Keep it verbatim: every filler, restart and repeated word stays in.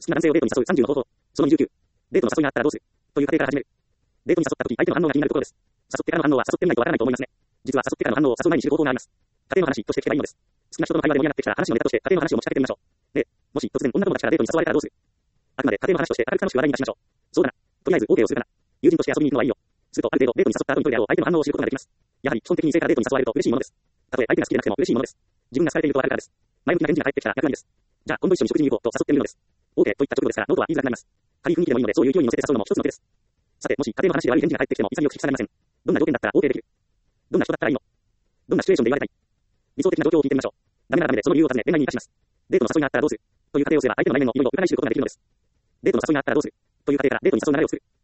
きな男性をデートに誘うさんじゅうの方法。そのにじゅうきゅう。デートの誘いがあったらどうするという過程から始める。デートに誘った時、相手の反応が気になるところです。誘ってからの反応は誘ってみないとわからないと思いますね。実は誘ってからの反応を誘う前に知る方法があります。家庭の話として聞けばいいのです。好きな人との会話で盛り上がってきたら話のネタとして家庭の話を持ちかけてみましょう。で、もし突然女友達からデートに誘われたらどうするあくまで家庭の話として明るく楽しく話題に出しましょう。そうだな。とりあえず OK をするかな。友人として遊びに行くのはいいよ。するとある程度デートに誘った後にどれであろう相手の反応を知ることができます。やはり基本的に異性からデートに誘われると嬉しいものです。たとえ相手が好きでなくても嬉しいものです。自分が好かれているとわかるからです。前向きな返事が返ってきたら役割です。じゃあ今度一緒に食事に行こうと誘ってみるのです。OK といった直後ですからノーとは言いづらくなります。軽い雰囲気でもいいのでそういう勢いに乗せて誘うのも一つの手です。さて、もし家庭の話で悪い返事が返ってきても潔く指摘されません。どんな条件だったら OK できるどんな人だったらいいのどんなシチュエーションで言われたい理想的な状況を聞いてみましょう。ダメならダメでその理由を尋ね恋愛に生かします。デートの誘いがあったらどうするという過程をすれば相手の内面の色々を伺い知ることができるのです。デートの誘いがあったらどうするという過程からデートに誘う流れを作る。